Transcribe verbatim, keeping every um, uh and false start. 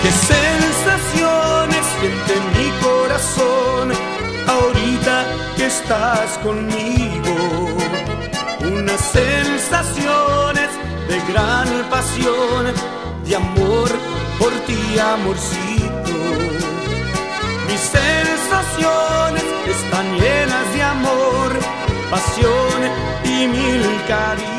qué sensaciones siente mi corazón ahorita que estás conmigo. Unas sensaciones de gran pasión, de amor por ti, amorcito. Mis sensaciones están llenas de amor, pasión y mil caricias.